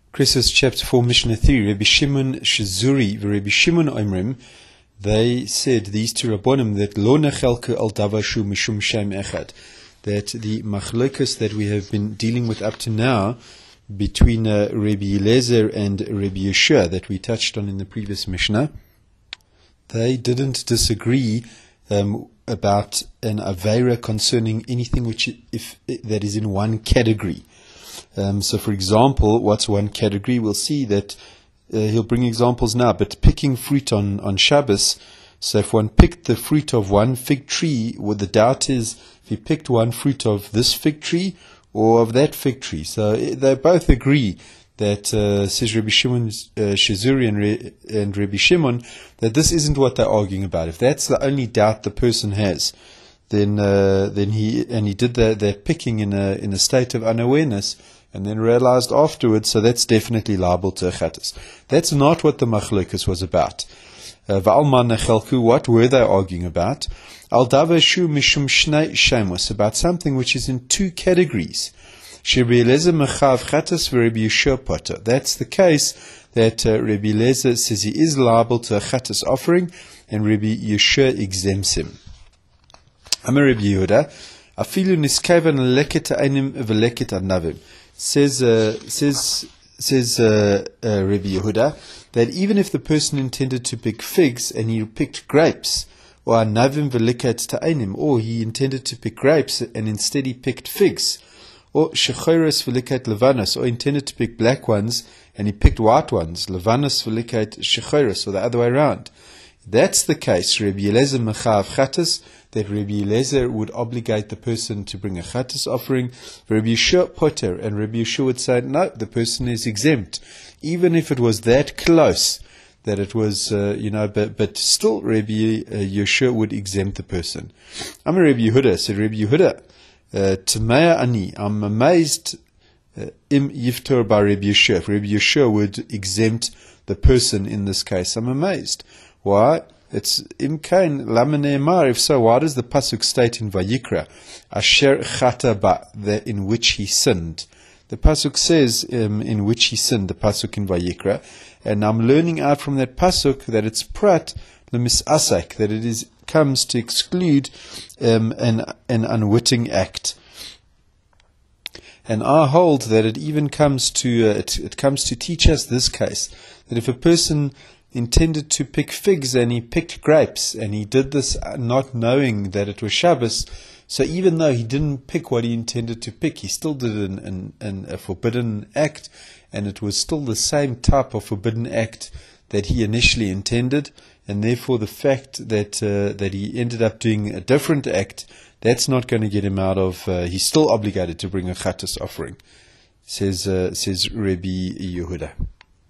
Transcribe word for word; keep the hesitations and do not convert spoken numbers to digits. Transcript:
Krisos chapter four, Mishnah three, Rabbi Shimon Shizuri, Rabbi Shimon Oimrim, they said, these two Rabbonim, that lo nechelke al davashu mishum shem echad, that the machlokas that we have been dealing with up to now, between uh, Rabbi Eliezer and Rabbi Yeshua, that we touched on in the previous Mishnah, they didn't disagree um, about an aveira concerning anything which, if that is in one category. Um, so, for example, what's one category? We'll see that uh, he'll bring examples now. But picking fruit on, on Shabbos, so if one picked the fruit of one fig tree, well, the doubt is if he picked one fruit of this fig tree or of that fig tree. So they both agree that, uh, says Rabbi Shimon uh, Shizuri and, Re, and Rabbi Shimon, that this isn't what they're arguing about. If that's the only doubt the person has, then uh, then he and he did that, that picking in a in a state of unawareness, and then realized afterwards, so that's definitely liable to a chattis. That's not what the machlokas was about. Va'alman nechelku, what were they arguing about? Al davashu mishum shnei shemos, about something which is in two categories. Rabbi Eliezer mechav chattis v'Rabbi Yeshua poter. That's the case that uh, Rabbi Eliezer says he is liable to a chattis offering, and Rabbi Yeshua exempts him. Amar Rabbi Yehuda, afilu niskavan leket einim v'leket anavim. Says uh, says says uh, uh, Rabbi Yehuda that even if the person intended to pick figs and he picked grapes, or anavim v'leket ta'einim, or he intended to pick grapes and instead he picked figs, or shechoros v'leket levanos, or intended to pick black ones and he picked white ones, levanos v'leket shechoros, or the other way around. That's the case, Rabbi Eliezer mechav chattis, that Rabbi Eliezer would obligate the person to bring a chattis offering. Rabbi Yeshua poter, and Rabbi Yeshua would say, no, the person is exempt. Even if it was that close, that it was, uh, you know, but, but still Rabbi uh, Yeshua would exempt the person. I'm a Rabbi Yehuda, said Rabbi Yehuda, Tamea ani, I'm amazed, im yiftor by Rabbi Yeshua. Rabbi Yeshua would exempt the person in this case. I'm amazed. Why? It's imkain lamenemar. If so, why does the pasuk state in Vayikra, Asher chata ba, in which he sinned? The pasuk says um, in which he sinned. The pasuk in Vayikra, and I'm learning out from that pasuk that it's prat lemisasak, that it is comes to exclude um, an an unwitting act. And I hold that it even comes to uh, it, it comes to teach us this case, that if a person intended to pick figs and he picked grapes, and he did this not knowing that it was Shabbos, so even though he didn't pick what he intended to pick, he still did an, an, an, a forbidden act, and it was still the same type of forbidden act that he initially intended, and therefore the fact that uh, that he ended up doing a different act, that's not going to get him out of, uh, he's still obligated to bring a chattis offering, says, uh, says Rabbi Yehuda.